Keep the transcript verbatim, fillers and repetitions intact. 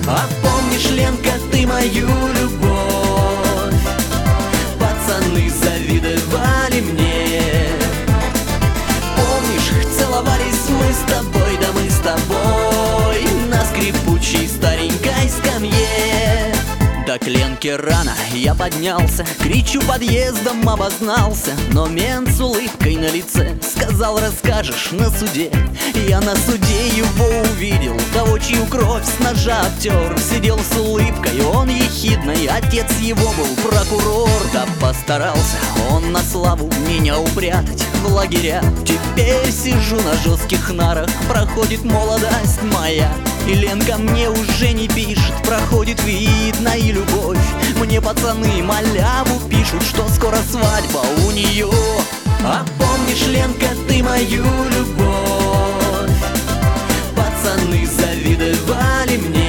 А помнишь, Ленка, ты мою любовь? Пацаны завидовали мне. Помнишь, целовались мы с тобой, да мы с тобой на скрипучей старенькой скамье. Да к Ленке рано я поднялся, кричу, подъездом обознался. Но мент с улыбкой на лице сказал: расскажешь на суде. Я на суде его увидел, того, чью кровь с ножа обтер. Сидел с улыбкой, он ехидный, отец его был прокурор. Да постарался он на славу меня упрятать в лагеря. Теперь сижу на жестких нарах, проходит молодость моя. И Ленка мне уже не пишет, проходит видно и любовь. Мне пацаны маляву пишут, что скоро свадьба у нее. А помнишь, Ленка, ты мою любовь? Пацаны завидовали мне.